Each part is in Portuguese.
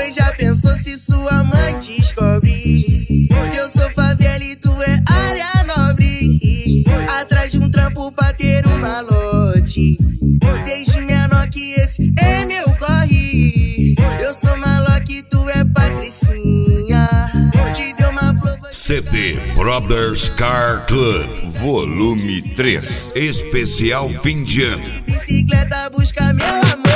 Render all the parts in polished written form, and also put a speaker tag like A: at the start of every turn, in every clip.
A: Pois já pensou se sua mãe descobre que eu sou favela e tu é área nobre? Atrás de um trampo pra ter um malote, desde menor que esse é meu corre. Eu sou malote e tu é patricinha. Te deu uma flor.
B: CD Brothers Car Club Volume 3 Especial fim de ano.
A: Bicicleta busca meu amor.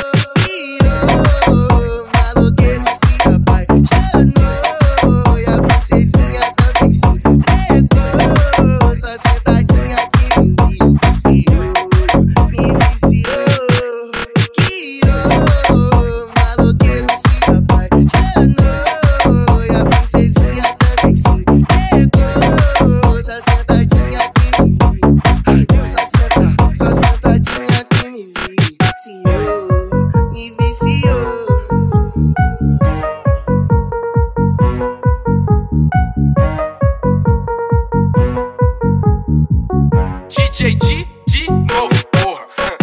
C: DJ de novo, porra.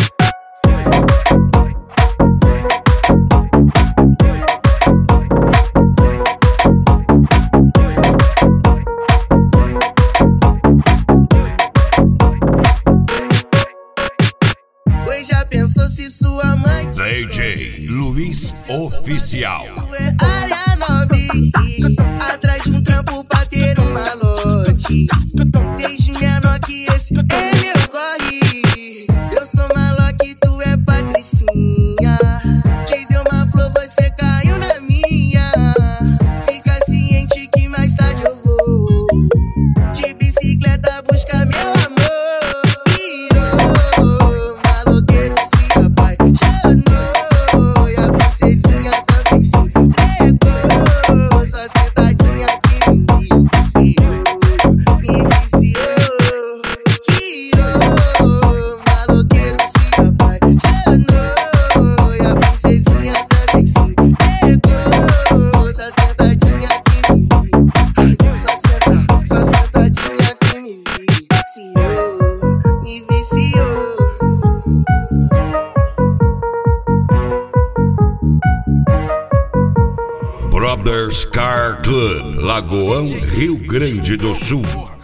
A: Pois já pensou se sua mãe
B: DJ Luiz Oficial.
A: tu é área nobre, atrás de um trampo pra ter um malote, desde menor que esse é meu corre. Eu sou malote e tu é patricinha. Te deu uma flor, você caiu na minha. Fica ciente que mais tarde eu vou de bicicleta buscar meu amor. E oh, maloqueiro se apaixonou, e a princesinha também se entregou. Só sentadinha que me viciou, me viciou. Que oh, maloqueiro se apaixonou, e a princesinha também se entregou. Só sentadinha que me só sentadinha que me viciou, me viciou.
B: Brothers Car Club Lagoão, Rio Grande do Sul.